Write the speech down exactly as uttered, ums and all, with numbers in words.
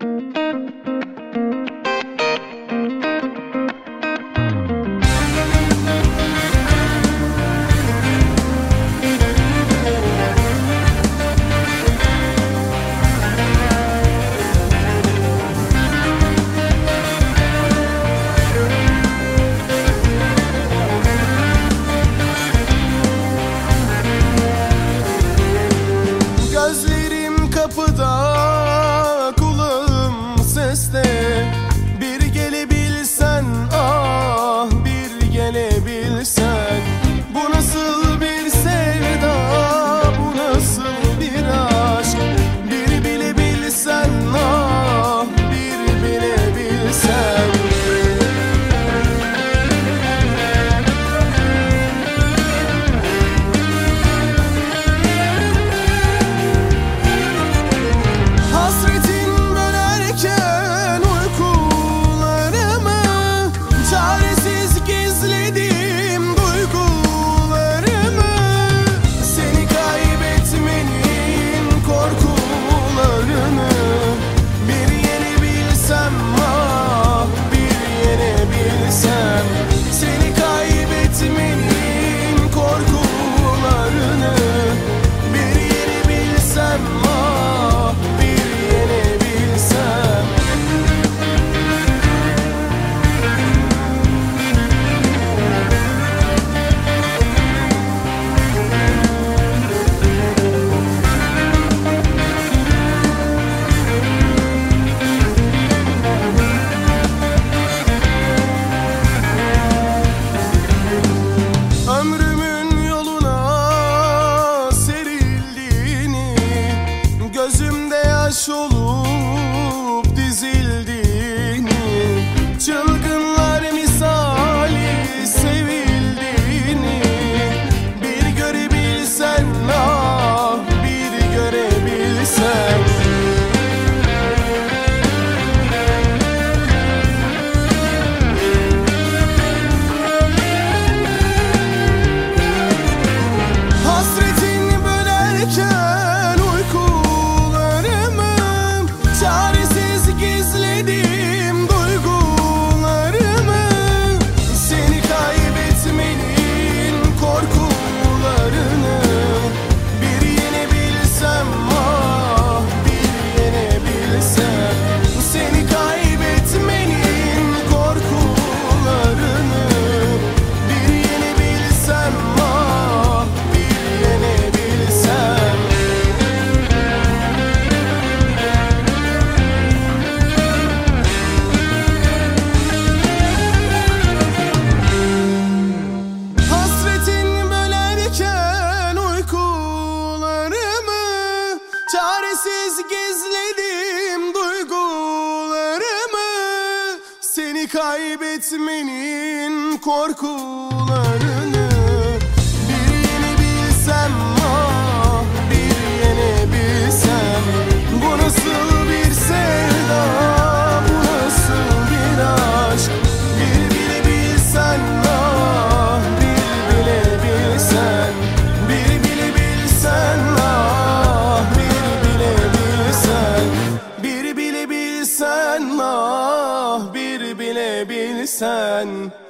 Gözlerim kapıda, kulağım seste. Bir gelebilsen, ah bir gelebilsen. Bu nasıl bir sevda, bu nasıl bir aşk. Bir bilebilsen, ah bir bilebilsen. Gözümde yaş olup dizildiğini, çılgınlar misali sevildiğini bir görebilsen, ah bir görebilsen. Hasretin bölerken çaresiz gizlediğim duygularımı, seni kaybetmenin korkularını bir yenebilsem, ah bir yenebilsem. Seni kaybetmenin korkularını bir yenebilsem, ah bir yenebilsem. Çaresiz gizlediğim duygularımı, seni kaybetmenin korkularını bir yenebilsem, ah bir yenebilsem. Bu nasıl bir sevda, bu nasıl bir aşk. Bir bilebilsen, ah bir bilebilsen. Bir bilebilsen, ah bir bilebilsen, ah bir bilebilsen.